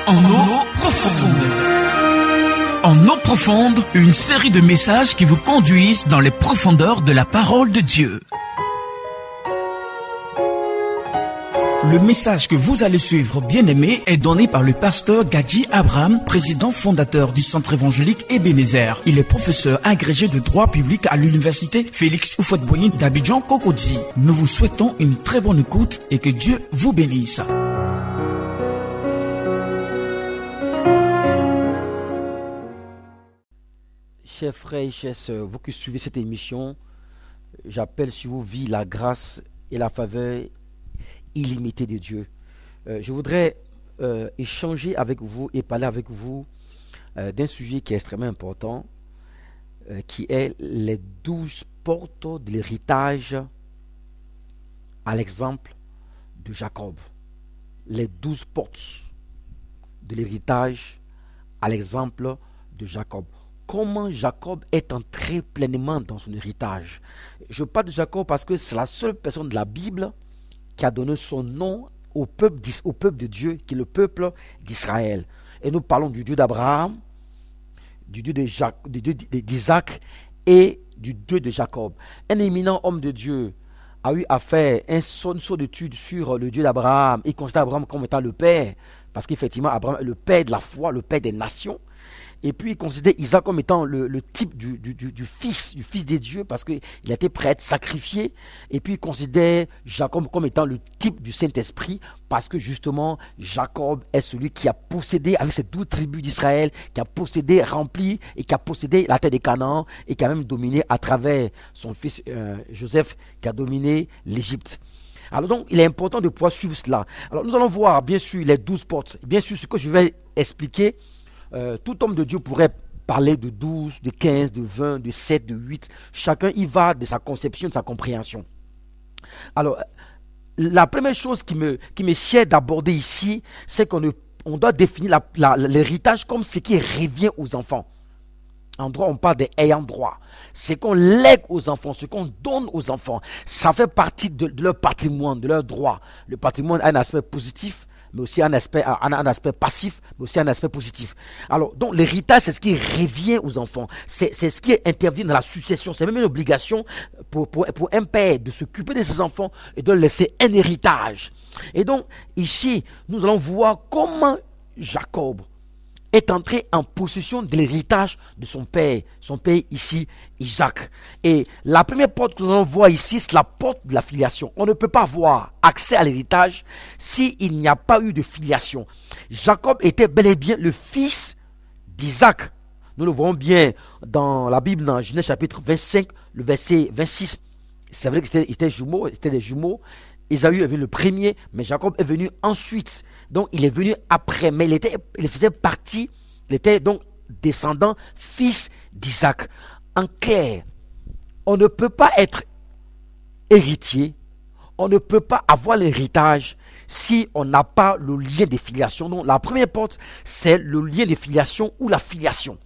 En eau profonde. En eau profonde, une série de messages qui vous conduisent dans les profondeurs de la parole de Dieu. Le message que vous allez suivre, bien-aimé, est donné par le pasteur Gadji Abraham, président fondateur du centre évangélique Ebenezer. Il est professeur agrégé de droit public à l'université Félix Houphouët-Boigny d'Abidjan Cocody. Nous vous souhaitons une très bonne écoute et que Dieu vous bénisse. Chers frères et chères sœurs, vous qui suivez cette émission, j'appelle sur vos vies la grâce et la faveur illimitée de Dieu. Je voudrais échanger avec vous et parler avec vous d'un sujet qui est extrêmement important, qui est les 12 portes de l'héritage à l'exemple de Jacob. Les 12 portes de l'héritage à l'exemple de Jacob. Comment Jacob est entré pleinement dans son héritage. Je parle de Jacob parce que c'est la seule personne de la Bible qui a donné son nom au peuple de Dieu, qui est le peuple d'Israël. Et nous parlons du Dieu d'Abraham, du Dieu d'Isaac et du Dieu de Jacob. Un éminent homme de Dieu a eu à faire un saut d'étude sur le Dieu d'Abraham. Il considère Abraham comme étant le père, parce qu'effectivement Abraham est le père de la foi, le père des nations. Et puis il considère Isaac comme étant le type du fils des dieux, parce qu'il a été prêt à être sacrifié. Et puis il considère Jacob comme étant le type du Saint-Esprit, parce que justement Jacob est celui qui a possédé avec ses 12 tribus d'Israël, qui a possédé, rempli et qui a possédé la terre des Canaan, et qui a même dominé à travers son fils Joseph, qui a dominé l'Égypte. Alors donc il est important de pouvoir suivre cela. Alors nous allons voir bien sûr les 12 portes. Bien sûr ce que je vais expliquer, tout homme de Dieu pourrait parler de 12, de 15, de 20, de 7, de 8. Chacun y va de sa conception, de sa compréhension. Alors, la première chose qui me sied d'aborder ici, c'est qu'on doit définir l'héritage comme ce qui revient aux enfants. En droit, on parle des ayants droit. Ce qu'on lègue aux enfants, ce qu'on donne aux enfants, ça fait partie de leur patrimoine, de leur droit. Le patrimoine a un aspect positif, mais aussi un aspect passif, mais aussi un aspect positif. Alors, donc, l'héritage, c'est ce qui revient aux enfants. C'est ce qui intervient dans la succession. C'est même une obligation pour un père de s'occuper de ses enfants et de leur laisser un héritage. Et donc, ici, nous allons voir comment Jacob est entré en possession de l'héritage de son père ici, Isaac. Et la première porte que nous allons voir ici, c'est la porte de la filiation. On ne peut pas avoir accès à l'héritage s'il n'y a pas eu de filiation. Jacob était bel et bien le fils d'Isaac. Nous le voyons bien dans la Bible, dans Genèse chapitre 25, le verset 26. C'est vrai que c'était des jumeaux. Ésaü est venu le premier, mais Jacob est venu ensuite. Donc il est venu après, mais il faisait partie, il était donc descendant, fils d'Isaac. En clair, on ne peut pas être héritier, on ne peut pas avoir l'héritage si on n'a pas le lien de filiation. Donc la première porte, c'est le lien de filiation ou la filiation.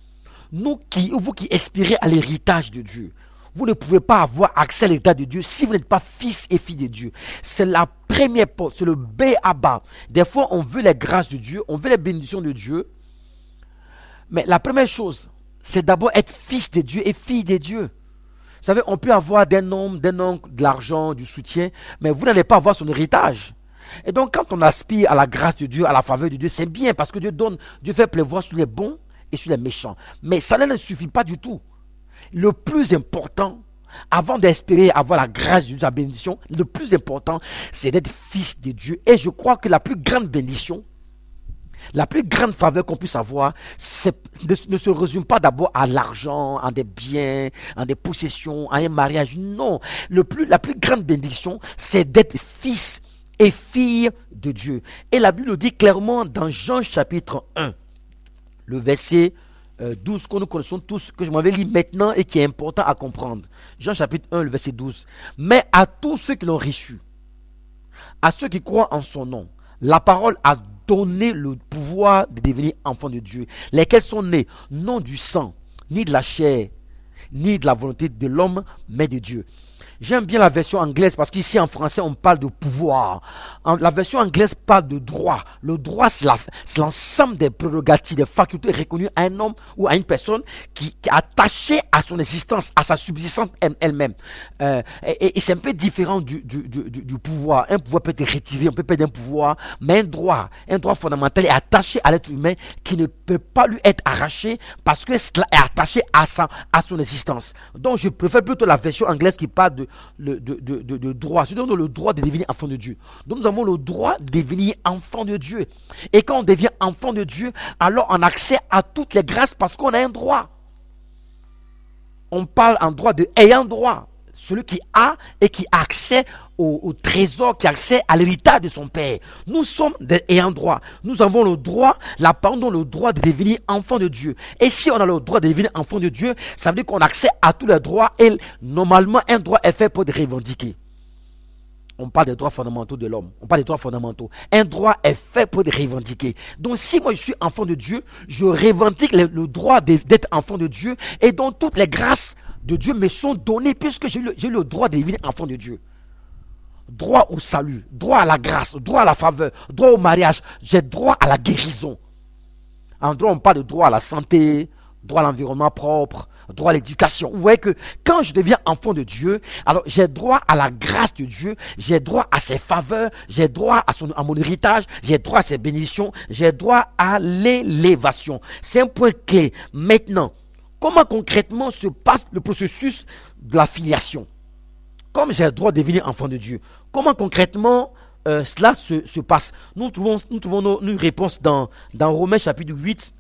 Vous qui aspirez à l'héritage de Dieu, vous ne pouvez pas avoir accès à l'héritage de Dieu si vous n'êtes pas fils et fille de Dieu. C'est la première porte, c'est le B.A.B.A. Des fois, on veut les grâces de Dieu, on veut les bénédictions de Dieu. Mais la première chose, c'est d'abord être fils de Dieu et fille de Dieu. Vous savez, on peut avoir d'un homme, de l'argent, du soutien, mais vous n'allez pas avoir son héritage. Et donc, quand on aspire à la grâce de Dieu, à la faveur de Dieu, c'est bien parce que Dieu fait pleuvoir sur les bons et sur les méchants. Mais ça ne suffit pas du tout. Le plus important, avant d'espérer avoir la grâce de Dieu, la bénédiction, le plus important, c'est d'être fils de Dieu. Et je crois que la plus grande bénédiction, la plus grande faveur qu'on puisse avoir, ne se résume pas d'abord à l'argent, à des biens, à des possessions, à un mariage. Non, la plus grande bénédiction, c'est d'être fils et fille de Dieu. Et la Bible le dit clairement dans Jean chapitre 1, le verset 12 que nous connaissons tous, que je m'avais lu maintenant et qui est important à comprendre. Jean chapitre 1, le verset 12. Mais à tous ceux qui l'ont reçu, à ceux qui croient en son nom, la parole a donné le pouvoir de devenir enfants de Dieu, lesquels sont nés non du sang, ni de la chair, ni de la volonté de l'homme, mais de Dieu. J'aime bien la version anglaise parce qu'ici en français on parle de pouvoir. La version anglaise parle de droit. Le droit c'est l'ensemble des prérogatives, des facultés reconnues à un homme ou à une personne qui est attachée à son existence, à sa subsistance elle-même. Et c'est un peu différent du pouvoir. Un pouvoir peut être retiré, on peut perdre un pouvoir, mais un droit fondamental est attaché à l'être humain qui ne peut pas lui être arraché parce que cela est attaché à son existence. Donc je préfère plutôt la version anglaise qui parle de droit. C'est donc le droit de devenir enfant de Dieu. Donc nous avons le droit de devenir enfant de Dieu. Et quand on devient enfant de Dieu, alors on a accès à toutes les grâces parce qu'on a un droit. On parle en droit de ayant droit. Celui qui a et qui a accès au trésor, qui a accès à l'héritage de son père. Nous sommes des ayants droit. Nous avons le droit, la parole donne le droit de devenir enfant de Dieu. Et si on a le droit de devenir enfant de Dieu, ça veut dire qu'on a accès à tous les droits et normalement un droit est fait pour être revendiqué. On parle des droits fondamentaux de l'homme. On parle des droits fondamentaux. Un droit est fait pour être revendiqué. Donc si moi je suis enfant de Dieu, je revendique le droit d'être enfant de Dieu et donc toutes les grâces de Dieu me sont données puisque j'ai le droit de devenir enfant de Dieu. Droit au salut, droit à la grâce, droit à la faveur, droit au mariage, j'ai droit à la guérison. En droit, on parle de droit à la santé, droit à l'environnement propre, droit à l'éducation. Vous voyez que quand je deviens enfant de Dieu, alors j'ai droit à la grâce de Dieu, j'ai droit à ses faveurs, j'ai droit à mon héritage, j'ai droit à ses bénédictions, j'ai droit à l'élévation. C'est un point clé. Maintenant, comment concrètement se passe le processus de la filiation? Comme j'ai le droit de devenir enfant de Dieu, comment concrètement cela se passe? Nous trouvons nos réponses dans Romains chapitre 8,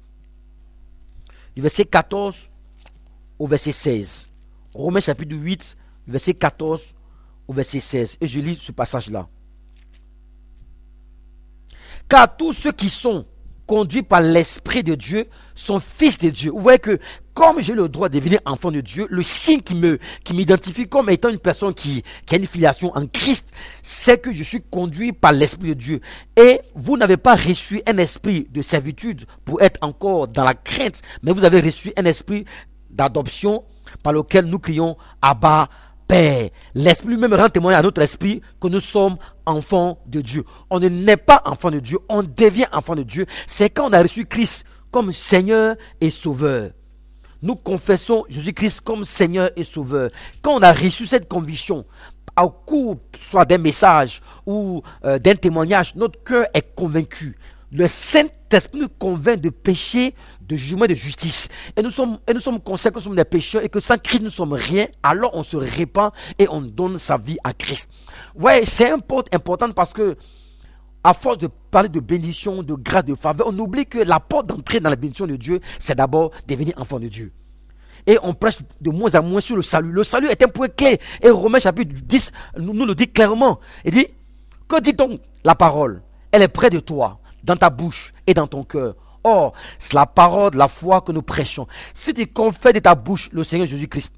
du verset 14 au verset 16. Romains chapitre 8, du verset 14 au verset 16. Et je lis ce passage-là. Car tous ceux qui sont conduits par l'Esprit de Dieu sont fils de Dieu. Vous voyez que comme j'ai le droit de devenir enfant de Dieu, le signe qui m'identifie comme étant une personne qui a une filiation en Christ, c'est que je suis conduit par l'Esprit de Dieu. Et vous n'avez pas reçu un esprit de servitude pour être encore dans la crainte, mais vous avez reçu un esprit d'adoption par lequel nous crions Abba, Père. L'Esprit lui-même rend témoignage à notre esprit que nous sommes enfants de Dieu. On ne naît pas enfant de Dieu, on devient enfant de Dieu. C'est quand on a reçu Christ comme Seigneur et Sauveur. Nous confessons Jésus-Christ comme Seigneur et Sauveur. Quand on a reçu cette conviction, au cours soit d'un message ou d'un témoignage, notre cœur est convaincu. Le Saint-Esprit nous convainc de péché, de jugement, de justice. Et nous sommes conscients que nous sommes des pécheurs et que sans Christ nous ne sommes rien. Alors on se répand et on donne sa vie à Christ. Ouais, c'est important parce que à force de parler de bénédiction, de grâce, de faveur, on oublie que la porte d'entrée dans la bénédiction de Dieu, c'est d'abord devenir enfant de Dieu. Et on prêche de moins en moins sur le salut. Le salut est un point clé. Et Romains chapitre 10 nous le dit clairement. Il dit, que dit donc la parole? Elle est près de toi, dans ta bouche et dans ton cœur. Or, c'est la parole de la foi que nous prêchons. Si tu confesses de ta bouche le Seigneur Jésus-Christ,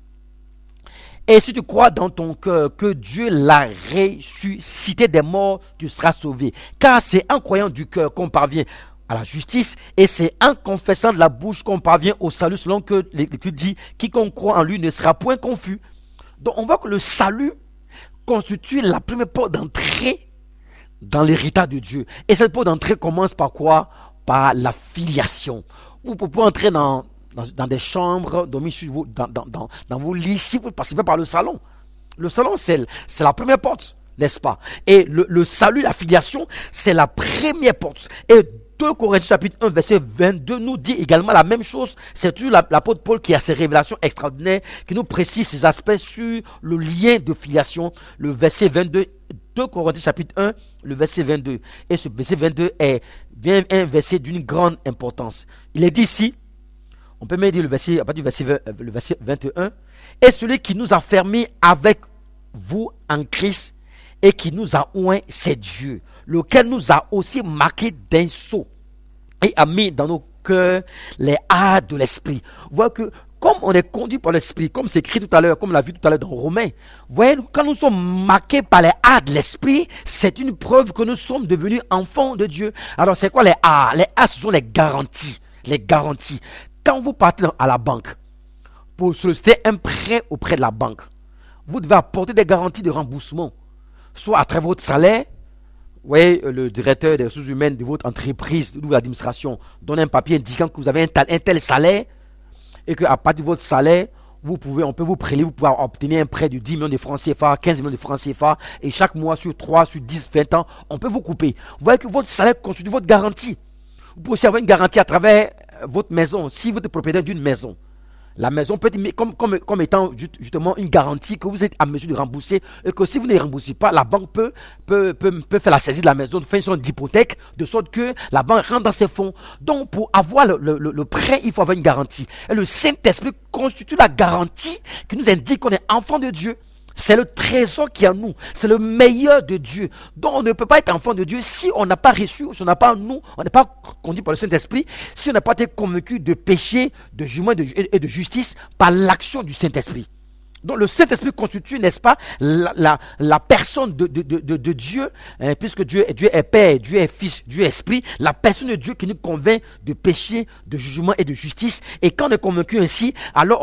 et si tu crois dans ton cœur que Dieu l'a ressuscité des morts, tu seras sauvé. Car c'est en croyant du cœur qu'on parvient à la justice, et c'est en confessant de la bouche qu'on parvient au salut, selon que l'Écriture dit, quiconque croit en lui ne sera point confus. Donc on voit que le salut constitue la première porte d'entrée dans l'héritage de Dieu. Et cette porte d'entrée commence par quoi? Par la filiation. Vous pouvez entrer dans des chambres, dormir dans vos lits, si vous passez pas par le salon. Le salon, c'est la première porte, n'est-ce pas? Et le salut, la filiation, c'est la première porte. Et 2 Corinthiens chapitre 1 verset 22 nous dit également la même chose. C'est toujours l'apôtre Paul qui a ces révélations extraordinaires, qui nous précise ces aspects sur le lien de filiation. Le verset 22, 2 Corinthiens chapitre 1, le verset 22. Et ce verset 22 est bien un verset d'une grande importance. Il est dit ici, on peut même dire à partir du verset 21, et celui qui nous a fermés avec vous en Christ et qui nous a oints, c'est Dieu, lequel nous a aussi marqués d'un sceau et a mis dans nos cœurs les arts de l'esprit. Vous voyez que comme on est conduit par l'esprit, comme c'est écrit tout à l'heure, comme on l'a vu tout à l'heure dans Romains, vous voyez, quand nous sommes marqués par les arts de l'esprit, c'est une preuve que nous sommes devenus enfants de Dieu. Alors c'est quoi les arts? Les arts, ce sont les garanties. Les garanties. Quand vous partez à la banque pour solliciter un prêt auprès de la banque, vous devez apporter des garanties de remboursement, soit à travers votre salaire. Vous voyez, le directeur des ressources humaines de votre entreprise ou de l'administration donne un papier indiquant que vous avez un tel salaire et qu'à partir de votre salaire, on peut vous prélever, vous pouvez obtenir un prêt de 10 millions de francs CFA, 15 millions de francs CFA et chaque mois sur 3, sur 10, 20 ans, on peut vous couper. Vous voyez que votre salaire constitue votre garantie. Vous pouvez aussi avoir une garantie à travers votre maison, si vous êtes propriétaire d'une maison. La maison peut être comme étant justement une garantie que vous êtes à mesure de rembourser et que si vous ne remboursez pas, la banque peut faire la saisie de la maison, faire une sorte d'hypothèque, de sorte que la banque rentre dans ses fonds. Donc pour avoir le prêt, il faut avoir une garantie. Et le Saint-Esprit constitue la garantie qui nous indique qu'on est enfant de Dieu. C'est le trésor qui est en nous. C'est le meilleur de Dieu. Donc on ne peut pas être enfant de Dieu si on n'a pas reçu, si on n'a pas en nous, on n'est pas conduit par le Saint-Esprit, si on n'a pas été convaincu de péché, de jugement et de justice par l'action du Saint-Esprit. Donc le Saint-Esprit constitue, n'est-ce pas, la personne de Dieu, hein, puisque Dieu est Père, Dieu est Fils, Dieu est Esprit, la personne de Dieu qui nous convainc de péché, de jugement et de justice. Et quand on est convaincu ainsi, alors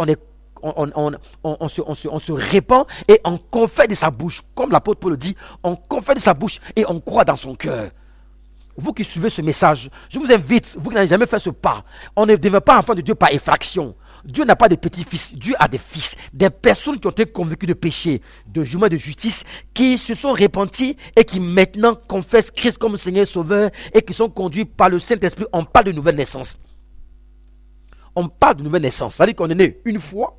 on se répand et on confesse de sa bouche, comme l'apôtre Paul le dit, on confesse de sa bouche et on croit dans son cœur. Vous qui suivez ce message, je vous invite, vous qui n'avez jamais fait ce pas, on ne devient pas enfant de Dieu par effraction. Dieu n'a pas de petits-fils, Dieu a des fils, des personnes qui ont été convaincues de péché, de jugement, de justice, qui se sont repentis et qui maintenant confessent Christ comme Seigneur et Sauveur et qui sont conduits par le Saint-Esprit. On parle de nouvelle naissance. On parle de nouvelle naissance, c'est-à-dire qu'on est né une fois,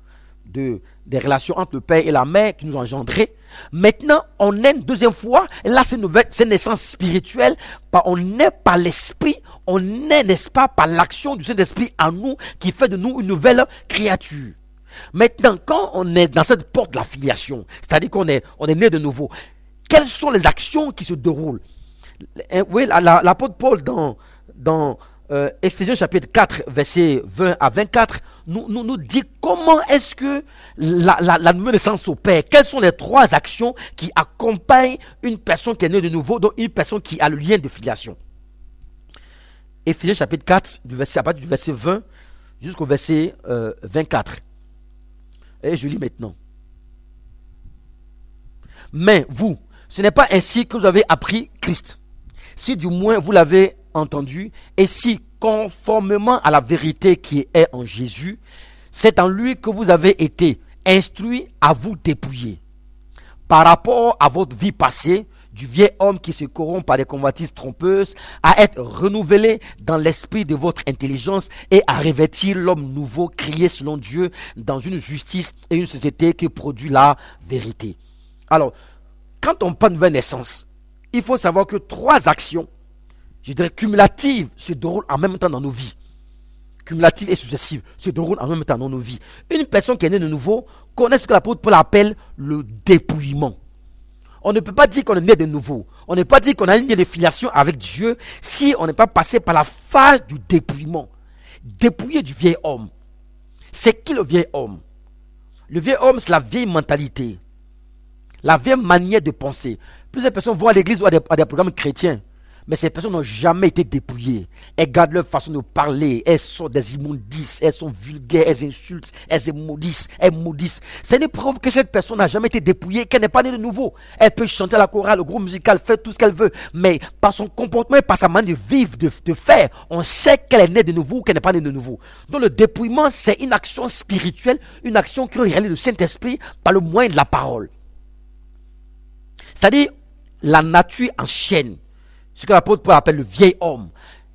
des relations entre le père et la mère qui nous ont engendrés. Maintenant, on est une deuxième fois. Et là, c'est une naissance spirituelle. On est par l'esprit. On est, n'est-ce pas, par l'action du Saint-Esprit en nous qui fait de nous une nouvelle créature. Maintenant, quand on est dans cette porte de la filiation, c'est-à-dire qu'on est né de nouveau, quelles sont les actions qui se déroulent? Oui, l'apôtre Paul dans Ephésiens chapitre 4, versets 20 à 24, nous dit comment est-ce que la nouvelle naissance s'opère. Quelles sont les 3 actions qui accompagnent une personne qui est née de nouveau, donc une personne qui a le lien de filiation. Ephésiens chapitre 4, à partir du verset 20 jusqu'au verset 24. Et je lis maintenant. Mais vous, ce n'est pas ainsi que vous avez appris Christ. Si du moins vous l'avez entendu, et si conformément à la vérité qui est en Jésus, c'est en lui que vous avez été instruits à vous dépouiller par rapport à votre vie passée du vieil homme qui se corrompt par des convoitises trompeuses, à être renouvelé dans l'esprit de votre intelligence et à revêtir l'homme nouveau créé selon Dieu dans une justice et une société qui produit la vérité. Alors, quand on parle de nouvelle naissance, il faut savoir que 3 actions, je dirais cumulatives, se déroulent en même temps dans nos vies. Cumulatives et successives se déroulent en même temps dans nos vies. Une personne qui est née de nouveau connaît ce que l'apôtre Paul appelle le dépouillement. On ne peut pas dire qu'on est né de nouveau. On ne peut pas dire qu'on a une ligne de filiation avec Dieu si on n'est pas passé par la phase du dépouillement. Dépouiller du vieil homme. C'est qui le vieil homme? Le vieil homme, c'est la vieille mentalité. La vieille manière de penser. Plusieurs personnes vont à l'église ou à des programmes chrétiens. Mais ces personnes n'ont jamais été dépouillées. Elles gardent leur façon de parler. Elles sont des immondices. Elles sont vulgaires. Elles insultent. Elles maudissent. C'est une preuve que cette personne n'a jamais été dépouillée, qu'elle n'est pas née de nouveau. Elle peut chanter à la chorale, au groupe musical, faire tout ce qu'elle veut. Mais par son comportement et par sa manière de vivre, de faire, on sait qu'elle est née de nouveau ou qu'elle n'est pas née de nouveau. Donc le dépouillement, c'est une action spirituelle, une action qui réalise le Saint-Esprit par le moyen de la parole. C'est-à-dire, la nature en chaîne. Ce que l'apôtre Paul appelle le vieil homme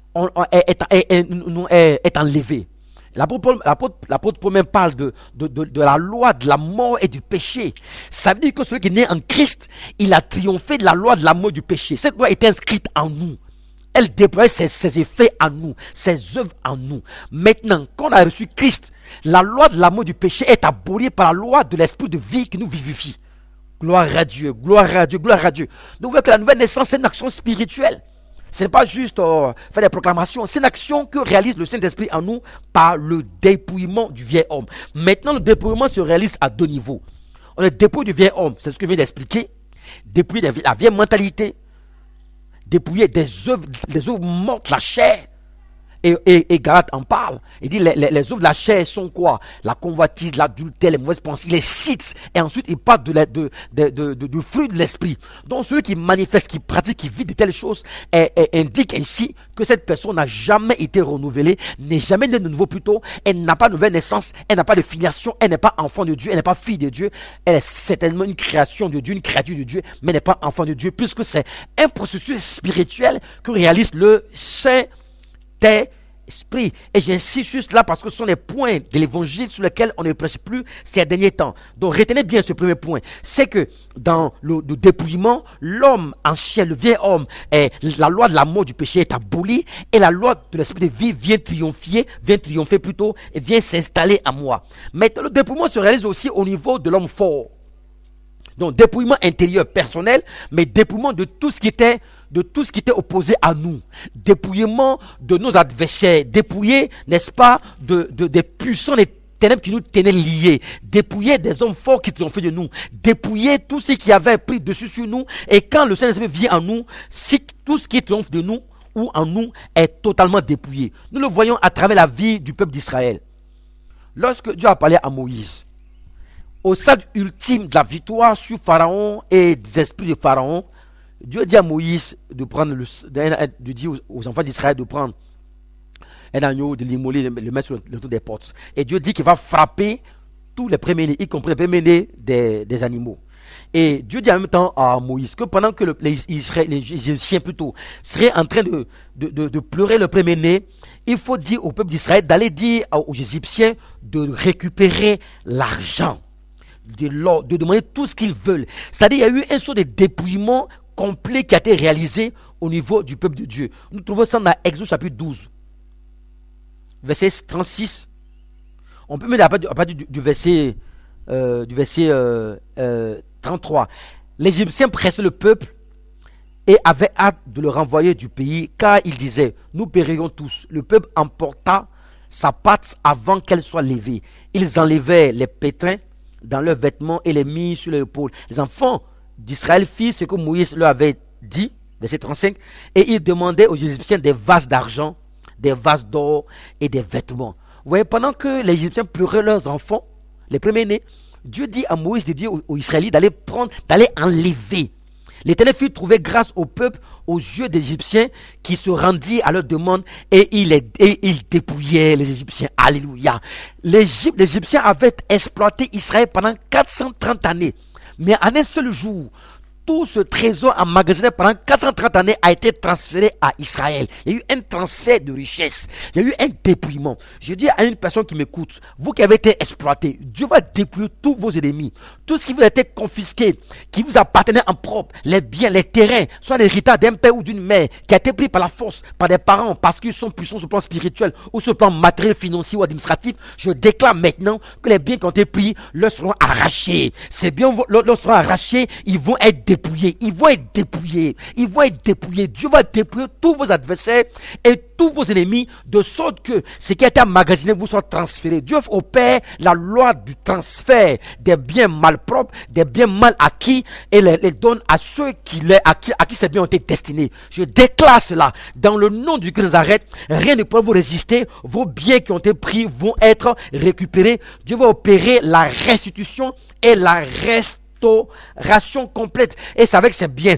est enlevé. L'apôtre Paul même parle de la loi de la mort et du péché. Ça veut dire que celui qui est né en Christ, il a triomphé de la loi de la mort et du péché. Cette loi est inscrite en nous. Elle déploie ses effets en nous, ses œuvres en nous. Maintenant, quand on a reçu Christ, la loi de la mort et du péché est abolie par la loi de l'esprit de vie qui nous vivifie. Gloire à Dieu, gloire à Dieu, gloire à Dieu. Donc vous voyez que la nouvelle naissance, c'est une action spirituelle. Ce n'est pas juste faire des proclamations. C'est une action que réalise le Saint-Esprit en nous par le dépouillement du vieil homme. Maintenant, le dépouillement se réalise à 2 niveaux. On est dépouillé du vieil homme, c'est ce que je viens d'expliquer. Dépouillé de la vieille mentalité. Dépouillé des œuvres mortes, la chair. Et Galate en parle. Il dit les œuvres de la chair sont quoi? La convoitise, l'adultère, les mauvaises pensées. Il les cite. Et ensuite, il parle du fruit de l'esprit. Donc, celui qui manifeste, qui pratique, qui vit de telles choses, indique ici que cette personne n'a jamais été renouvelée, n'est jamais née de nouveau plutôt. Elle n'a pas de nouvelle naissance. Elle n'a pas de filiation. Elle n'est pas enfant de Dieu. Elle n'est pas fille de Dieu. Elle est certainement une création de Dieu, une créature de Dieu, mais n'est pas enfant de Dieu, puisque c'est un processus spirituel que réalise le Saint-Esprit. Et j'insiste sur cela parce que ce sont les points de l'évangile sur lesquels on ne prêche plus ces derniers temps. Donc retenez bien ce premier point. C'est que dans le dépouillement, l'homme en chair, le vieil homme, la loi de la mort du péché est abolie et la loi de l'esprit de vie vient triompher plutôt et vient s'installer à moi. Mais le dépouillement se réalise aussi au niveau de l'homme fort. Donc dépouillement intérieur personnel, mais dépouillement de tout ce qui était opposé à nous, dépouillement de nos adversaires, dépouiller, n'est-ce pas, des puissants des ténèbres qui nous tenaient liés, dépouiller des hommes forts qui ont fait de nous, dépouiller tout ce qui avait pris dessus sur nous, et quand le Saint-Esprit vient en nous, tout ce qui triomphe de nous ou en nous est totalement dépouillé. Nous le voyons à travers la vie du peuple d'Israël. Lorsque Dieu a parlé à Moïse, au stade ultime de la victoire sur Pharaon et des esprits de Pharaon, Dieu dit à Moïse de prendre de dire aux enfants d'Israël de prendre un agneau, de l'immoler, de le mettre sur le tour des portes. Et Dieu dit qu'il va frapper tous les premiers-nés, y compris les premiers-nés des animaux. Et Dieu dit en même temps à Moïse que pendant que les Égyptiens plutôt seraient en train de pleurer le premier-né, il faut dire au peuple d'Israël d'aller dire aux Égyptiens de récupérer l'argent, de l'or, de demander tout ce qu'ils veulent. C'est-à-dire il y a eu un sort de dépouillement complet qui a été réalisé au niveau du peuple de Dieu. Nous trouvons ça dans Exode chapitre 12, verset 36. On peut mettre à partir du verset 33. Les Égyptiens pressaient le peuple et avaient hâte de le renvoyer du pays, car ils disaient, nous périrons tous. Le peuple emporta sa pâte avant qu'elle soit levée. Ils enlevaient les pétrins dans leurs vêtements et les mis sur leurs épaules. Les enfants d'Israël firent ce que Moïse leur avait dit, verset 35, et ils demandaient aux Égyptiens des vases d'argent, des vases d'or et des vêtements. Vous voyez, pendant que les Égyptiens pleuraient leurs enfants, les premiers-nés, Dieu dit à Moïse de dire aux Israélites d'aller enlever. L'Éternel fit trouver grâce au peuple aux yeux des Égyptiens qui se rendirent à leur demande et ils dépouillaient les Égyptiens. Alléluia. Les Égyptiens avaient exploité Israël pendant 430 années. Mais en un seul jour, tout ce trésor emmagasiné pendant 430 années a été transféré à Israël. Il y a eu un transfert de richesse. Il y a eu un dépouillement. Je dis à une personne qui m'écoute, vous qui avez été exploité, Dieu va dépouiller tous vos ennemis. Tout ce qui vous a été confisqué, qui vous appartenait en propre, les biens, les terrains, soit l'héritage d'un père ou d'une mère, qui a été pris par la force, par des parents, parce qu'ils sont puissants sur le plan spirituel ou sur le plan matériel, financier ou administratif, je déclare maintenant que les biens qui ont été pris leur seront arrachés. Ces biens leur seront arrachés, ils vont être dépouillés. Ils vont être dépouillés. Dieu va dépouiller tous vos adversaires et tous vos ennemis, de sorte que ce qui a été emmagasiné vous soit transféré. Dieu opère la loi du transfert des biens malpropres, des biens mal acquis, et les donne à ceux à qui ces biens ont été destinés. Je déclare cela dans le nom du Christ Nazareth. Rien ne pourra vous résister. Vos biens qui ont été pris vont être récupérés. Dieu va opérer la restitution et la restauration complète. Et c'est avec ces biens,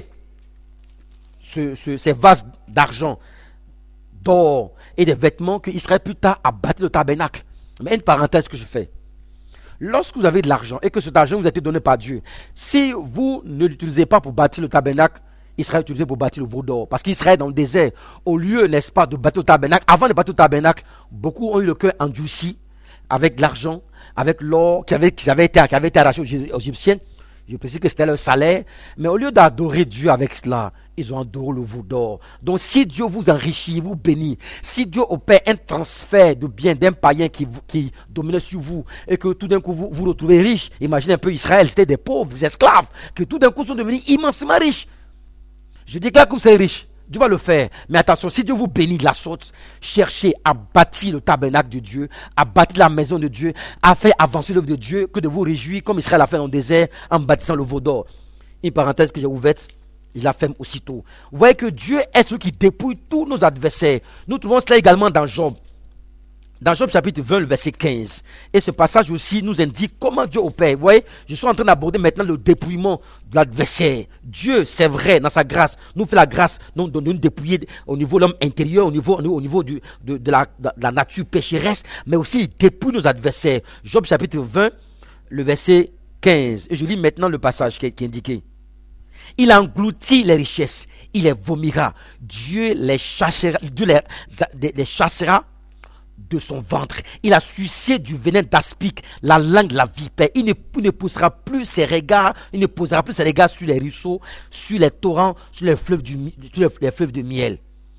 ces vases d'argent, d'or et des vêtements que Israël plus tard a bâti le tabernacle. Mais une parenthèse que je fais. Lorsque vous avez de l'argent et que cet argent vous a été donné par Dieu, si vous ne l'utilisez pas pour bâtir le tabernacle, Israël utilisé pour bâtir le veau d'or. Parce qu'Israël dans le désert, au lieu, n'est-ce pas, de bâtir le tabernacle, avant de bâtir le tabernacle, beaucoup ont eu le cœur endurci avec l'argent, avec l'or qui avait été arraché aux Égyptiens. Je précise que c'était leur salaire. Mais au lieu d'adorer Dieu avec cela, ils ont adoré le veau d'or. Donc si Dieu vous enrichit, vous bénit, si Dieu opère un transfert de biens d'un païen qui dominait sur vous, et que tout d'un coup vous vous retrouvez riche, imaginez un peu Israël, c'était des pauvres, des esclaves, que tout d'un coup sont devenus immensément riches. Je déclare que vous serez riches. Dieu va le faire. Mais attention, si Dieu vous bénit de la sorte, cherchez à bâtir le tabernacle de Dieu, à bâtir la maison de Dieu, à faire avancer l'œuvre de Dieu, que de vous réjouir comme Israël a fait dans le désert en bâtissant le veau d'or. Une parenthèse que j'ai ouverte. il la ferme aussitôt. Vous voyez que Dieu est celui qui dépouille tous nos adversaires. Nous trouvons cela également dans Job. Dans Job chapitre 20, le verset 15. Et ce passage aussi nous indique comment Dieu opère. Vous voyez, je suis en train d'aborder maintenant le dépouillement de l'adversaire. Dieu, c'est vrai, dans sa grâce, nous fait la grâce de nous dépouiller au niveau de l'homme intérieur, au niveau de la nature pécheresse, mais aussi il dépouille nos adversaires. Job chapitre 20, le verset 15. Et je lis maintenant le passage qui est indiqué. Il engloutit les richesses, il les vomira. Dieu les chassera, les chassera de son ventre. Il a sucé du venin d'aspic, la langue de la vipère. Il ne posera plus ses regards, sur les ruisseaux, sur les torrents, sur les fleuves de miel.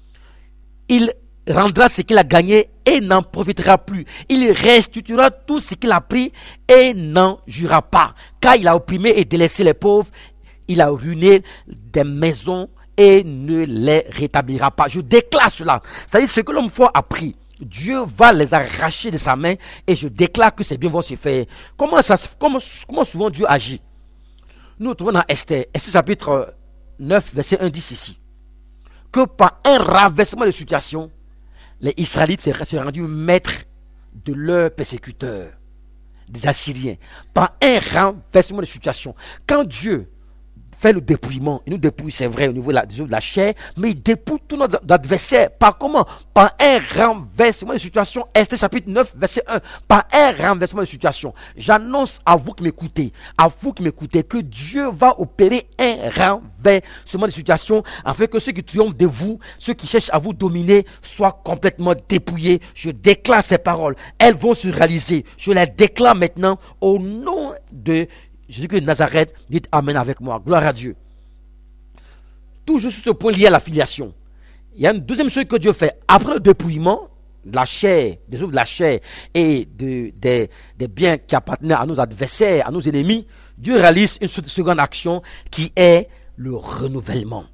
Il rendra ce qu'il a gagné et n'en profitera plus. Il restituera tout ce qu'il a pris et n'en jouira pas. Car il a opprimé et délaissé les pauvres, il a ruiné des maisons et ne les rétablira pas. Je déclare cela. C'est-à-dire ce que l'homme fort a pris, Dieu va les arracher de sa main et je déclare que ces biens vont se faire. Comment souvent Dieu agit? Nous trouvons dans Esther chapitre 9, verset 1 dit ici, que par un renversement de situation, les Israélites se rendus maîtres de leurs persécuteurs, des Assyriens. Par un renversement de situation. Quand Dieu fait le dépouillement, il nous dépouille, c'est vrai, au niveau de la chair, mais il dépouille tous nos adversaires. Par comment? Par un renversement de situation. Esther chapitre 9, verset 1. Par un renversement de situation. J'annonce à vous qui m'écoutez, que Dieu va opérer un renversement de situation, afin que ceux qui triomphent de vous, ceux qui cherchent à vous dominer, soient complètement dépouillés. Je déclare ces paroles. Elles vont se réaliser. Je les déclare maintenant au nom de Jésus-Christ de Nazareth. Dites Amen avec moi. Gloire à Dieu. Toujours sur ce point lié à la filiation. Il y a une deuxième chose que Dieu fait. Après le dépouillement de la chair, des œuvres de la chair et des biens qui appartenaient à nos adversaires, à nos ennemis, Dieu réalise une seconde action qui est le renouvellement.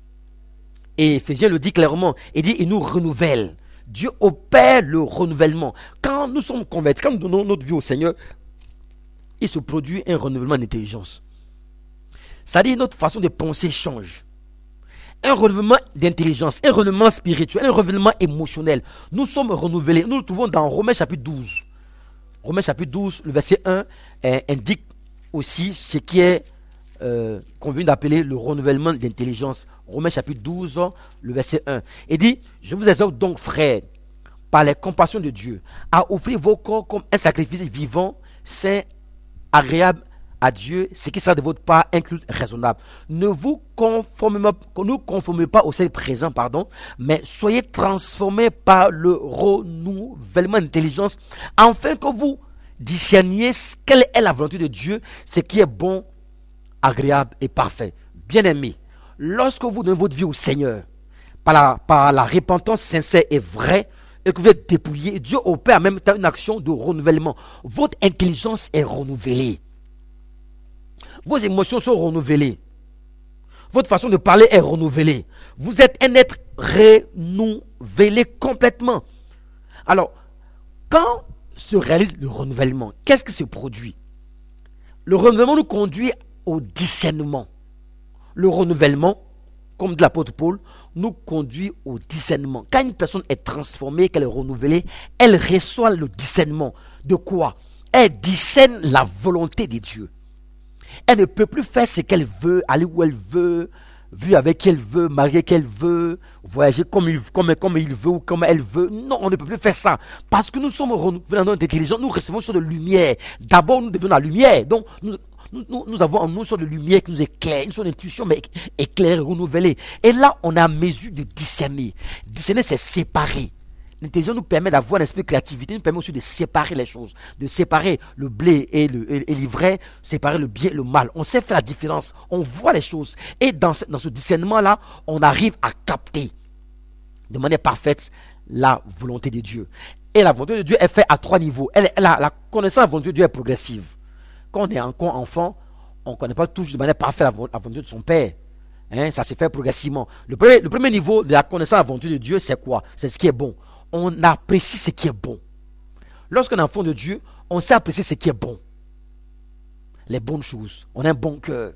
Et Éphésiens le dit clairement. Il dit, il nous renouvelle. Dieu opère le renouvellement. Quand nous sommes convertis, quand nous donnons notre vie au Seigneur, il se produit un renouvellement d'intelligence. C'est-à-dire notre façon de penser change. Un renouvellement d'intelligence, un renouvellement spirituel, un renouvellement émotionnel. Nous sommes renouvelés. Nous le trouvons dans Romains chapitre 12. Romains chapitre 12, le verset 1 indique aussi ce qui est qu'on vient d'appeler le renouvellement d'intelligence. Romains chapitre 12, le verset 1. Il dit, je vous exhorte donc, frères, par les compassions de Dieu, à offrir vos corps comme un sacrifice vivant, saint, agréable à Dieu, ce qui sera de votre part un culte raisonnable. Ne vous conformez pas au ciel présent, mais soyez transformés par le renouvellement d'intelligence, afin que vous discerniez quelle est la volonté de Dieu, ce qui est bon, agréable et parfait. Bien-aimés, lorsque vous donnez votre vie au Seigneur, par la repentance sincère et vraie, et que vous êtes dépouillé, Dieu opère en même temps une action de renouvellement. Votre intelligence est renouvelée. Vos émotions sont renouvelées. Votre façon de parler est renouvelée. Vous êtes un être renouvelé complètement. Alors, quand se réalise le renouvellement, qu'est-ce qui se produit? Le renouvellement nous conduit au discernement. Le renouvellement, comme dit l'apôtre Paul, nous conduit au discernement. Quand une personne est transformée, qu'elle est renouvelée, elle reçoit le discernement. De quoi? Elle discerne la volonté de Dieu. Elle ne peut plus faire ce qu'elle veut, aller où elle veut, vivre avec qui elle veut, marier qu'elle veut, voyager comme il veut ou comme elle veut. Non, on ne peut plus faire ça. Parce que nous sommes renouvelés dans notre intelligence, nous recevons sur de lumière. D'abord, nous devenons la lumière. Donc, nous avons en nous une sorte de lumière qui nous éclaire, une sorte d'intuition, mais éclairée, renouvelée. Et là, on a à mesure de discerner. Discerner, c'est séparer. L'intelligence nous permet d'avoir un esprit de créativité, nous permet aussi de séparer les choses, de séparer le blé et l'ivraie, séparer le bien et le mal. On sait faire la différence, on voit les choses. Et dans ce discernement-là, on arrive à capter de manière parfaite la volonté de Dieu. Et la volonté de Dieu est faite à 3 niveaux. La connaissance de la volonté de Dieu est progressive. Quand on est encore enfant, on ne connaît pas toujours de manière parfaite la volonté de son Père. Ça s'est fait progressivement. Le premier niveau de la connaissance de la volonté de Dieu, c'est quoi? C'est ce qui est bon. On apprécie ce qui est bon. Lorsqu'on est enfant de Dieu, on sait apprécier ce qui est bon. Les bonnes choses. On a un bon cœur.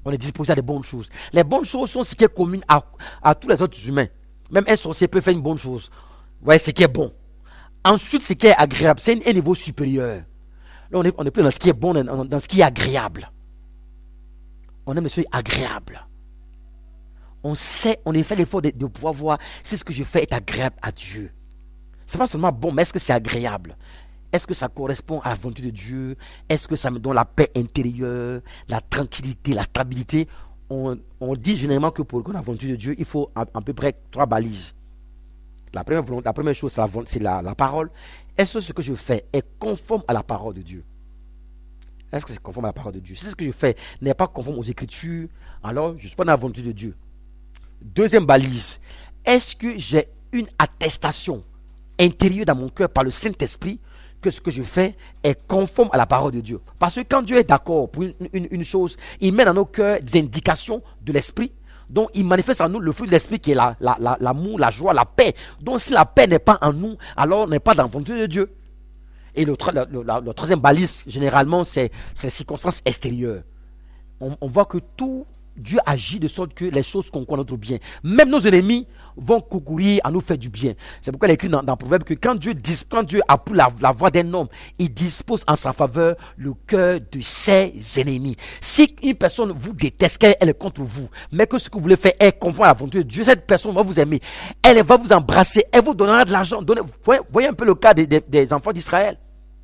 On est disposé à des bonnes choses. Les bonnes choses sont ce qui est commun à tous les autres humains. Même un sorcier peut faire une bonne chose. Vous voyez ce qui est bon. Ensuite, ce qui est agréable, c'est un niveau supérieur. Là, on est plus dans ce qui est bon, dans ce qui est agréable. On aime le truc agréable. On sait, on a fait l'effort de pouvoir voir si ce que je fais est agréable à Dieu. C'est pas seulement bon, mais est-ce que c'est agréable? Est-ce que ça correspond à la volonté de Dieu? Est-ce que ça me donne la paix intérieure, la tranquillité, la stabilité? On dit généralement que pour la volonté de Dieu, il faut à peu près 3 balises. La première chose, c'est la parole. Est-ce que ce que je fais est conforme à la parole de Dieu? Est-ce que c'est conforme à la parole de Dieu? Si ce que je fais n'est pas conforme aux Écritures, alors je ne suis pas dans la volonté de Dieu. Deuxième balise, est-ce que j'ai une attestation intérieure dans mon cœur par le Saint-Esprit que ce que je fais est conforme à la parole de Dieu? Parce que quand Dieu est d'accord pour une chose, il met dans nos cœurs des indications de l'Esprit. Donc il manifeste en nous le fruit de l'Esprit qui est l'amour, la joie, la paix. Donc si la paix n'est pas en nous, alors on n'est pas dans la volonté de Dieu. Et le troisième balise, généralement, c'est les circonstances extérieures. On voit que tout Dieu agit de sorte que les choses concourent à notre bien. Même nos ennemis vont concourir à nous faire du bien. C'est pourquoi il est écrit dans Proverbe que quand Dieu approuve la voix d'un homme, il dispose en sa faveur le cœur de ses ennemis. Si une personne vous déteste, qu'elle est contre vous, mais que ce que vous voulez faire est conforme à la volonté de Dieu, cette personne va vous aimer. Elle va vous embrasser, elle vous donnera de l'argent. Voyez un peu le cas des enfants d'Israël.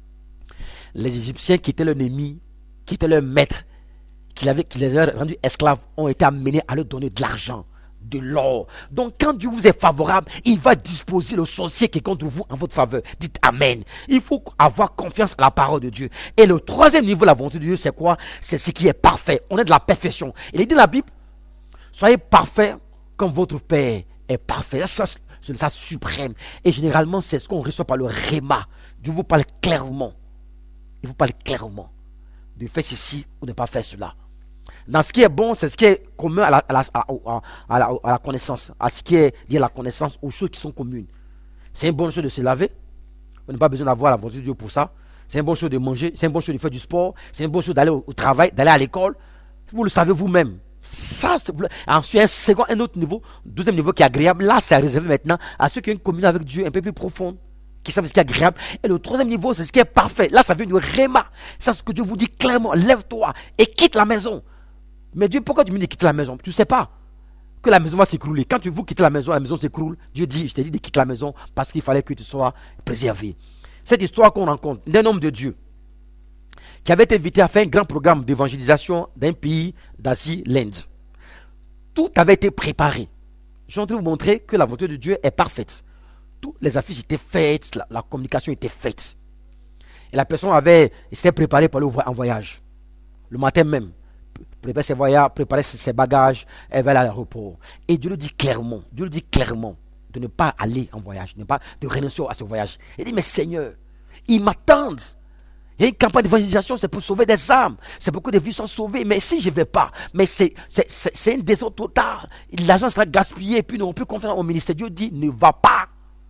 Les Égyptiens qui étaient leur ennemi, qui étaient leur maître, qui les a rendus esclaves, ont été amenés à leur donner de l'argent, de l'or. Donc quand Dieu vous est favorable, il va disposer le sorcier qui est contre vous en votre faveur. Dites Amen. Il faut avoir confiance à la parole de Dieu. Et le troisième niveau de la volonté de Dieu, c'est quoi? C'est ce qui est parfait. On est de la perfection. Il est dit dans la Bible, soyez parfaits comme votre Père est parfait. C'est ça suprême. Et généralement, c'est ce qu'on reçoit par le Réma. Dieu vous parle clairement. Il vous parle clairement de faire ceci ou de ne pas faire cela. Dans ce qui est bon, c'est ce qui est commun à la connaissance, à ce qui est lié à la connaissance, aux choses qui sont communes. C'est une bonne chose de se laver. On n'a pas besoin d'avoir la volonté de Dieu pour ça. C'est une bonne chose de manger. C'est une bonne chose de faire du sport. C'est une bonne chose d'aller au travail, d'aller à l'école. Vous le savez vous-même. Ça, ensuite, un autre niveau, deuxième niveau qui est agréable. Là, c'est réservé maintenant à ceux qui ont une communion avec Dieu un peu plus profonde, qui savent ce qui est agréable. Et le troisième niveau, c'est ce qui est parfait. Là, ça vient du réma. C'est ce que Dieu vous dit clairement. Lève-toi et quitte la maison. Mais Dieu, pourquoi tu me dis de quitter la maison? Tu ne sais pas que la maison va s'écrouler. Quand vous quittez la maison s'écroule. Dieu dit, je t'ai dit de quitter la maison parce qu'il fallait que tu sois préservé. Cette histoire qu'on rencontre d'un homme de Dieu qui avait été invité à faire un grand programme d'évangélisation d'un pays d'Asie, l'Inde. Tout avait été préparé. Je suis en train de vous montrer que la volonté de Dieu est parfaite. Toutes les affiches étaient faites, la communication était faite. Et la personne s'était préparée pour aller en voyage. Le matin même, préparer ses bagages, elle va aller à l'aéroport. Et Dieu le dit clairement, de ne pas aller en voyage, de renoncer à ce voyage. Il dit, mais Seigneur, ils m'attendent. Il y a une campagne d'évangélisation, c'est pour sauver des âmes, c'est pour que des vies soient sauvées. Mais si je ne vais pas, mais c'est une désordre totale. L'argent sera gaspillé et puis nous n'aurons plus confiance au ministère. Dieu dit, ne va pas.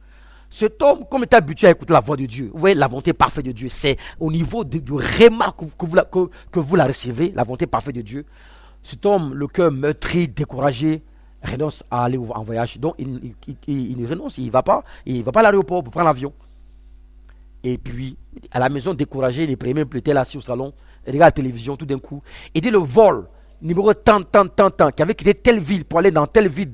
Cet homme, comme il est habitué à écouter la voix de Dieu, vous voyez, la volonté parfaite de Dieu, c'est au niveau du réma que vous la recevez, la volonté parfaite de Dieu. Cet homme, le cœur meurtri, découragé, renonce à aller en voyage. Donc, il renonce, il ne va pas à l'aéroport pour prendre l'avion. Et puis, à la maison, découragé, il est premier, il était là assis au salon, il regarde la télévision tout d'un coup. Il dit le vol, numéro tant, qui avait quitté telle ville pour aller dans telle ville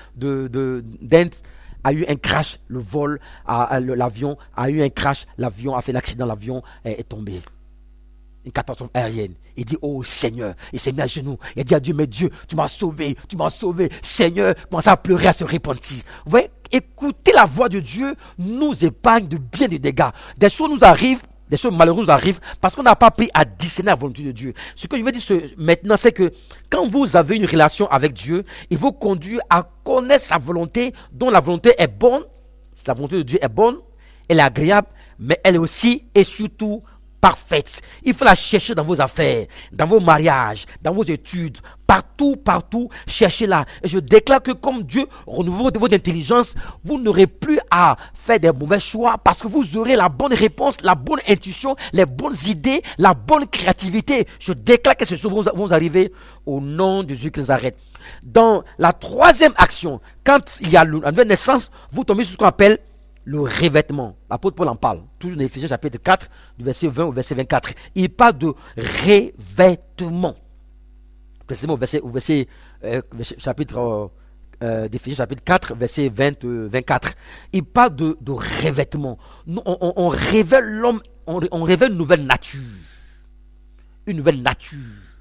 d'Inde, a eu un crash, le vol, l'avion a eu un crash, l'avion a fait l'accident, l'avion est tombé. Une catastrophe aérienne. Il dit, oh Seigneur, il s'est mis à genoux, il a dit à Dieu, mais Dieu, tu m'as sauvé, Seigneur, commence à pleurer, à se repentir. Vous voyez, écouter la voix de Dieu nous épargne de bien des dégâts. Des choses nous arrivent, des choses malheureuses nous arrivent parce qu'on n'a pas appris à discerner la volonté de Dieu. Ce que je veux dire maintenant, c'est que quand vous avez une relation avec Dieu, il vous conduit à connaître sa volonté, dont la volonté est bonne. La volonté de Dieu est bonne, elle est agréable, mais elle est aussi et surtout parfaite. Il faut la chercher dans vos affaires, dans vos mariages, dans vos études, partout, cherchez-la. Et je déclare que comme Dieu renouvelle votre intelligence, vous n'aurez plus à faire des mauvais choix parce que vous aurez la bonne réponse, la bonne intuition, les bonnes idées, la bonne créativité. Je déclare que ces choses vont arriver au nom de Jésus qui les arrête. Dans la troisième action, quand il y a la nouvelle naissance, vous tombez sur ce qu'on appelle le revêtement. L'apôtre Paul en parle, toujours dans Éphésiens chapitre 4, du verset 20 au verset 24. Il parle de revêtement. Précisément au verset chapitre d'Éphésiens chapitre 4, verset 24. Il parle de revêtement. On révèle l'homme, on révèle une nouvelle nature. Une nouvelle nature.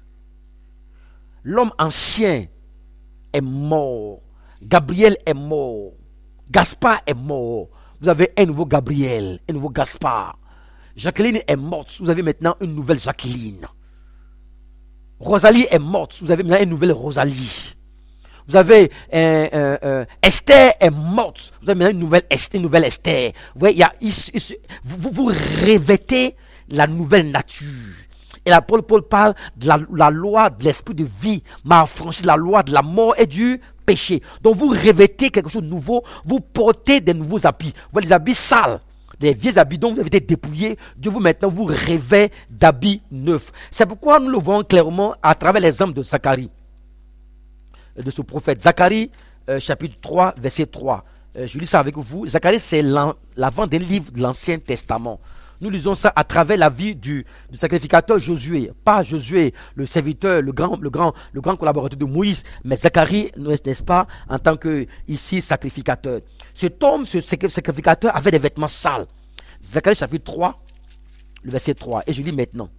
L'homme ancien est mort. Gabriel est mort. Gaspard est mort. Vous avez un nouveau Gabriel, un nouveau Gaspard. Jacqueline est morte. Vous avez maintenant une nouvelle Jacqueline. Rosalie est morte. Vous avez maintenant une nouvelle Rosalie. Vous avez Esther est morte. Vous avez maintenant une nouvelle Esther. Vous voyez, vous revêtez la nouvelle nature. Et là, Paul parle de la loi de l'esprit de vie, m'a affranchi de la loi de la mort et du péché. Donc vous revêtez quelque chose de nouveau, vous portez des nouveaux habits. Vous voyez, les habits sales, les vieux habits dont vous avez été dépouillés, Dieu vous revêt d'habits neufs. C'est pourquoi nous le voyons clairement à travers l'exemple de Zacharie, de ce prophète. Zacharie, chapitre 3, verset 3. Je lis ça avec vous. Zacharie, c'est l'avant d'un livre de l'Ancien Testament. Nous lisons ça à travers la vie du sacrificateur Josué. Pas Josué, le serviteur, le grand collaborateur de Moïse, mais Zacharie, n'est-ce pas, en tant que, ici, sacrificateur. Cet homme, ce sacrificateur, avait des vêtements sales. Zacharie chapitre 3, le verset 3. Et je lis maintenant.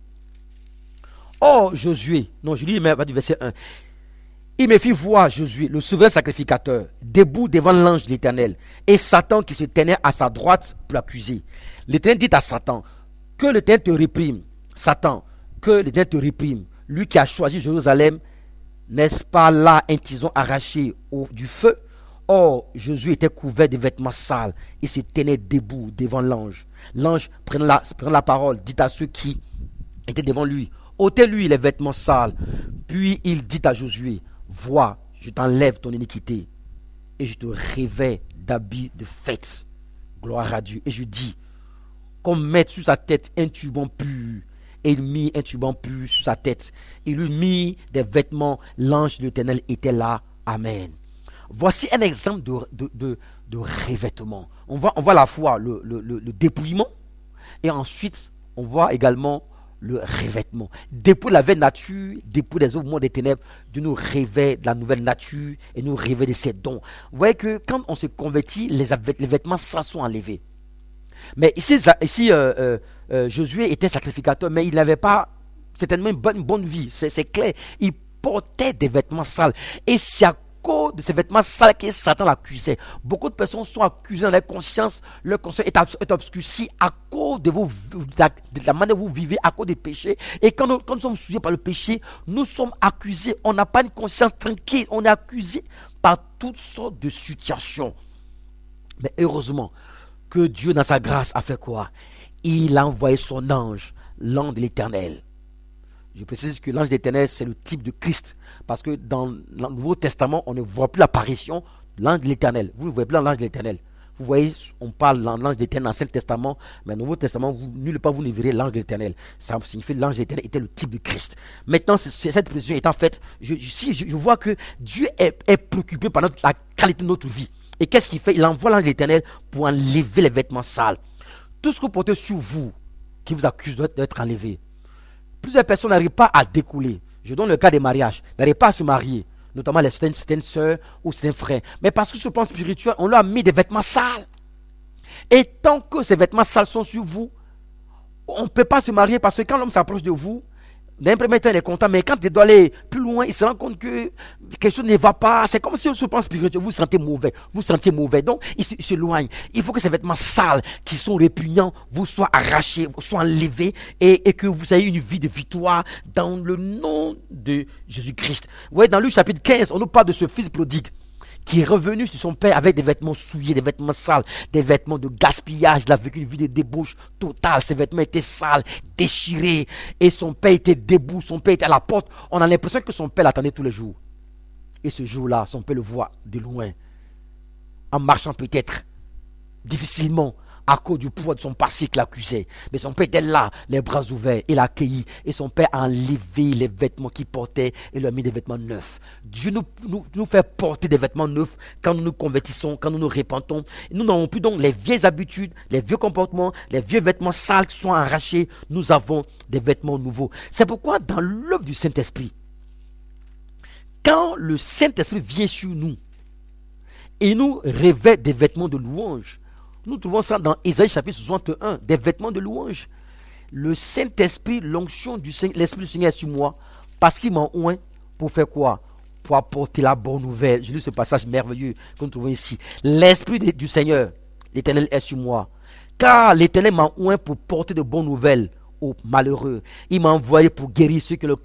Oh, Josué, non, je lis du verset 1. Il me fit voir Josué, le souverain sacrificateur, debout devant l'ange de l'Éternel, et Satan qui se tenait à sa droite pour l'accuser. L'Éternel dit à Satan, que l'Éternel te réprime, Satan, que l'Éternel te réprime, lui qui a choisi Jérusalem, n'est-ce pas là un tison arraché du feu? Or, Josué était couvert de vêtements sales, et se tenait debout devant l'ange. L'ange prenant la parole, dit à ceux qui étaient devant lui, ôtez-lui les vêtements sales. Puis il dit à Josué, vois, je t'enlève ton iniquité et je te revêts d'habits de fête. Gloire à Dieu. Et je dis, qu'on mette sur sa tête un turban pur. Et il mit un turban pur sur sa tête. Il lui mit des vêtements. L'ange de l'Éternel était là. Amen. Voici un exemple de revêtement. On voit à la fois le dépouillement et ensuite on voit également le revêtement. Dépôt de la vieille nature, dépôt des œuvres des ténèbres, Dieu nous revêt de la nouvelle nature et nous revêt de ses dons. Vous voyez que quand on se convertit, les vêtements sales sont enlevés. Mais ici Josué était sacrificateur, mais il n'avait pas certainement une bonne vie, c'est clair. Il portait des vêtements sales. Et c'est à cause de ces vêtements sales que Satan l'accusait. Beaucoup de personnes sont accusées dans leur conscience est obscurcie à cause de la manière dont vous vivez, à cause des péchés. Et quand nous sommes souillés par le péché, nous sommes accusés. On n'a pas une conscience tranquille. On est accusé par toutes sortes de situations. Mais heureusement que Dieu, dans sa grâce, a fait quoi? Il a envoyé son ange, l'ange de l'Éternel. Je précise que l'ange de l'Éternel, c'est le type de Christ. Parce que dans le Nouveau Testament, on ne voit plus l'apparition de l'ange de l'Éternel. Vous ne voyez plus l'ange de l'Éternel. Vous voyez, on parle de l'ange de l'Éternel dans l'Ancien Testament, mais dans le Nouveau Testament, nulle part vous ne verrez l'ange de l'Éternel. Ça signifie que l'ange de l'Éternel était le type de Christ. Maintenant, cette précision étant faite, je vois que Dieu est préoccupé par la qualité de notre vie. Et qu'est-ce qu'il fait? Il envoie l'ange de l'Éternel pour enlever les vêtements sales. Tout ce que vous portez sur vous, qui vous accuse d'être enlevé. Plusieurs personnes n'arrivent pas à découler. Je donne le cas des mariages. N'arrivent pas à se marier. Notamment certaines sœurs ou certains frères. Mais parce que sur le plan spirituel, on leur a mis des vêtements sales. Et tant que ces vêtements sales sont sur vous, on ne peut pas se marier parce que quand l'homme s'approche de vous, d'un premier temps, il est content, mais quand il doit aller plus loin, il se rend compte que quelque chose ne va pas. C'est comme si sur le plan spirituel, vous vous sentez mauvais. Donc, il s'éloigne. Il faut que ces vêtements sales, qui sont répugnants, vous soient arrachés, vous soient enlevés, et que vous ayez une vie de victoire dans le nom de Jésus-Christ. Vous voyez, dans Luc chapitre 15, on nous parle de ce fils prodigue qui est revenu sur son père avec des vêtements souillés, des vêtements sales, des vêtements de gaspillage. Il a vécu une vie de débauche totale. Ses vêtements étaient sales, déchirés. Et son père était debout, son père était à la porte. On a l'impression que son père l'attendait tous les jours. Et ce jour-là, son père le voit de loin, en marchant peut-être, difficilement, à cause du poids de son passé qui l'accusait. Mais son père était là, les bras ouverts, il l'a accueilli. Et son père a enlevé les vêtements qu'il portait et lui a mis des vêtements neufs. Dieu nous fait porter des vêtements neufs quand nous nous convertissons, quand nous nous repentons. Nous n'avons plus donc les vieilles habitudes, les vieux comportements, les vieux vêtements sales qui sont arrachés. Nous avons des vêtements nouveaux. C'est pourquoi dans l'œuvre du Saint-Esprit, quand le Saint-Esprit vient sur nous et nous revêt des vêtements de louange, nous trouvons ça dans Ésaïe chapitre 61, des vêtements de louange. Le Saint-Esprit, l'onction du Seigneur, l'Esprit du Seigneur est sur moi, parce qu'il m'a oint pour faire quoi? Pour apporter la bonne nouvelle. J'ai lu ce passage merveilleux que nous trouvons ici. L'Esprit du Seigneur, l'Éternel est sur moi, car l'Éternel m'a oint pour porter de bonnes nouvelles aux malheureux. Il m'a envoyé pour guérir ceux que le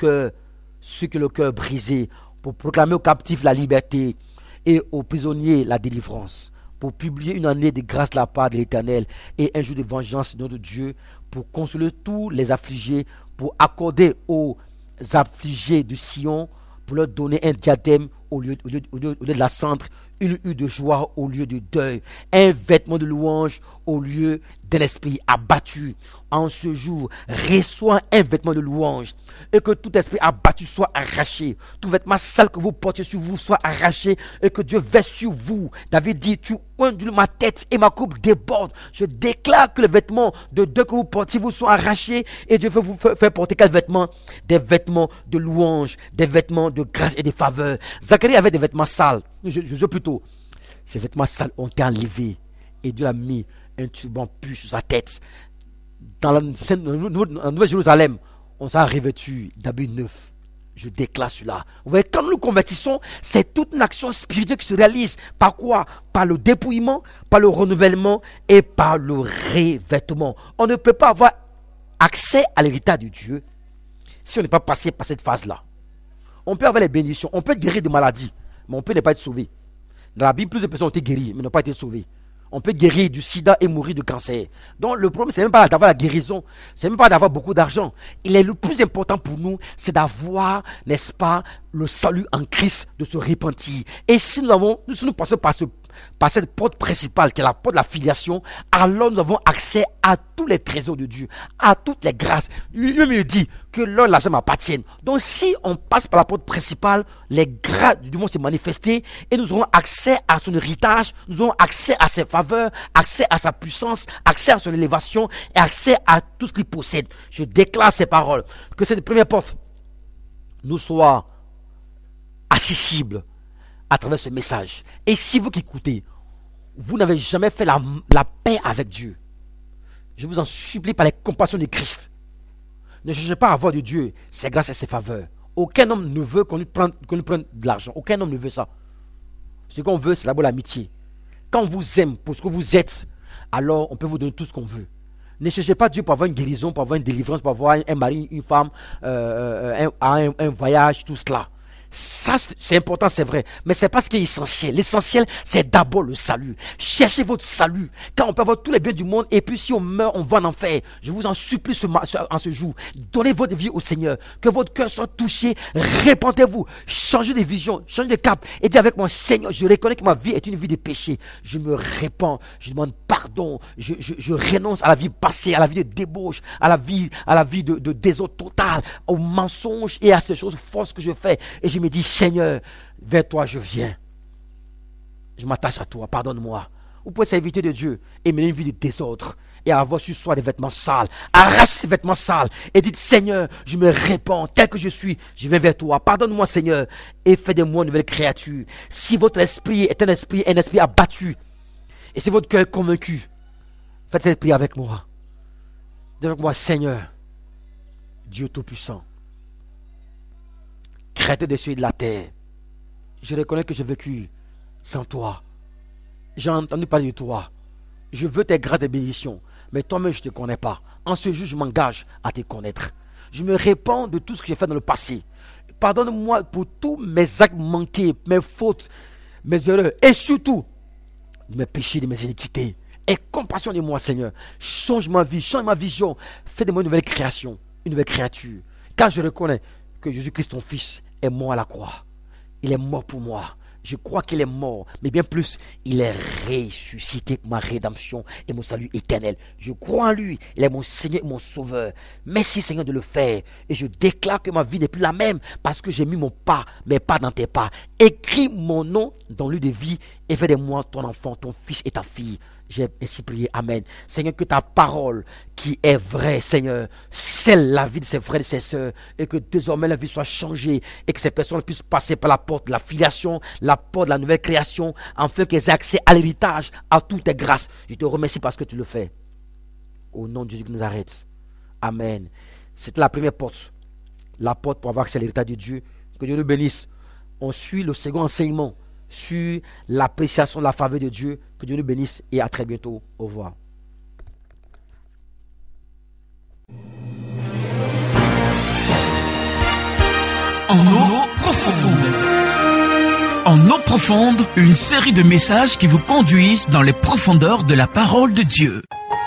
cœur brisé, pour proclamer aux captifs la liberté et aux prisonniers la délivrance, pour publier une année de grâce de la part de l'Éternel et un jour de vengeance de notre Dieu, pour consoler tous les affligés, pour accorder aux affligés de Sion, pour leur donner un diadème au lieu de la cendre, une huile de joie au lieu de deuil, un vêtement de louange au lieu d'un esprit abattu. En ce jour, reçois un vêtement de louange et que tout esprit abattu soit arraché. Tout vêtement sale que vous portez sur vous soit arraché et que Dieu veste sur vous. David dit, tu ondules ma tête et ma coupe déborde. Je déclare que le vêtement de deuil que vous portez vous soit arraché et Dieu veut vous faire porter quel vêtement? Des vêtements de louange, des vêtements de grâce et de faveur. Zacharie avait des vêtements sales. Je plutôt, ces vêtements sales ont été enlevés et Dieu a mis un turban pur sur sa tête. Dans la Nouvelle-Jérusalem, on s'est revêtu d'habits neufs. Je déclare cela. Vous voyez, quand nous nous convertissons, c'est toute une action spirituelle qui se réalise. Par quoi? Par le dépouillement, par le renouvellement et par le revêtement. On ne peut pas avoir accès à l'héritage de Dieu si on n'est pas passé par cette phase-là. On peut avoir les bénédictions, on peut être guéri de maladies, mais on peut ne pas être sauvé. Dans la Bible, plus de personnes ont été guéries, mais n'ont pas été sauvées. On peut guérir du sida et mourir de cancer. Donc le problème, c'est même pas d'avoir la guérison, c'est même pas d'avoir beaucoup d'argent. Le plus important pour nous, c'est d'avoir, n'est-ce pas, le salut en Christ, de se repentir. Et si nous passons par cette porte principale qui est la porte de la filiation, alors nous avons accès à tous les trésors de Dieu, à toutes les grâces. Lui me dit que l'or et l'argent m'appartiennent. Donc si on passe par la porte principale, les grâces du monde se manifester et nous aurons accès à son héritage, nous aurons accès à ses faveurs, accès à sa puissance, accès à son élévation et accès à tout ce qu'il possède. Je déclare ces paroles, que cette première porte nous soit accessible à travers ce message. Et si vous qui écoutez, vous n'avez jamais fait la paix avec Dieu, je vous en supplie par les compassions de Christ, ne cherchez pas à avoir de Dieu ses grâces et ses faveurs. Aucun homme ne veut qu'on lui prenne de l'argent. Aucun homme ne veut ça. Ce qu'on veut, c'est d'abord l'amitié. Quand on vous aime pour ce que vous êtes, alors on peut vous donner tout ce qu'on veut. Ne cherchez pas Dieu pour avoir une guérison, pour avoir une délivrance, pour avoir un mari, une femme, un voyage, tout cela. Ça, c'est important, c'est vrai, mais c'est pas ce qui est essentiel. L'essentiel, c'est d'abord le salut. Cherchez votre salut, car on peut avoir tous les biens du monde, et puis si on meurt, on va en enfer. Je vous en supplie en ce jour, donnez votre vie au Seigneur, que votre cœur soit touché, répentez-vous, changez de vision, changez de cap, et dites avec moi, Seigneur, je reconnais que ma vie est une vie de péché. Je me répands, je demande pardon, je renonce à la vie passée, à la vie de débauche, à la vie de désordre total, aux mensonges et à ces choses fausses que je fais. Et je me dis, Seigneur, vers toi je viens. Je m'attache à toi, pardonne-moi. Vous pouvez s'inviter de Dieu et mener une vie de désordre et avoir sur soi des vêtements sales. Arrache ces vêtements sales et dites, Seigneur, je me répands tel que je suis. Je viens vers toi. Pardonne-moi, Seigneur, et fais de moi une nouvelle créature. Si votre esprit est un esprit abattu, et si votre cœur est convaincu, faites cette prière avec moi. Dites avec moi, Seigneur, Dieu Tout-Puissant, Créateur des cieux et de la terre, je reconnais que j'ai vécu sans toi. J'ai entendu parler de toi. Je veux tes grâces et bénédictions, mais toi-même je ne te connais pas. En ce jour, je m'engage à te connaître. Je me répands de tout ce que j'ai fait dans le passé. Pardonne-moi pour tous mes actes manqués, mes fautes, mes erreurs et surtout de mes péchés, de mes iniquités. Aie compassion de moi, Seigneur. Change ma vie, change ma vision. Fais de moi une nouvelle création, une nouvelle créature. Quand je reconnais que Jésus-Christ, ton Fils, est mort à la croix, il est mort pour moi. Je crois qu'il est mort, mais bien plus, il est ressuscité pour ma rédemption et mon salut éternel. Je crois en lui, il est mon Seigneur et mon Sauveur. Merci Seigneur de le faire. Et je déclare que ma vie n'est plus la même parce que j'ai mis mon pas, mes pas dans tes pas. Écris mon nom dans le livre de vie et fais de moi ton enfant, ton fils et ta fille. J'ai ainsi prié, amen. Seigneur, que ta parole qui est vraie, Seigneur, scelle la vie de ses frères et ses sœurs, et que désormais la vie soit changée, et que ces personnes puissent passer par la porte de la filiation, la porte de la nouvelle création, afin qu'elles aient accès à l'héritage, à toutes tes grâces. Je te remercie parce que tu le fais. Au nom de Jésus de Nazareth. Amen. C'était la première porte. La porte pour avoir accès à l'héritage de Dieu. Que Dieu nous bénisse. On suit le second enseignement sur l'appréciation de la faveur de Dieu. Que Dieu nous bénisse et à très bientôt. Au revoir. En eau profonde. En eau profonde, une série de messages qui vous conduisent dans les profondeurs de la parole de Dieu.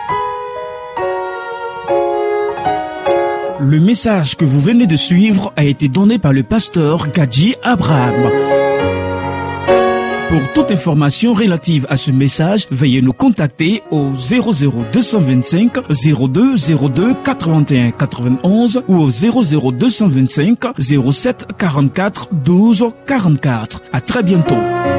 Le message que vous venez de suivre a été donné par le pasteur Gadji Abraham. Pour toute information relative à ce message, veuillez nous contacter au 00225 02 02 81 91 ou au 00225 07 44 12 44. À très bientôt.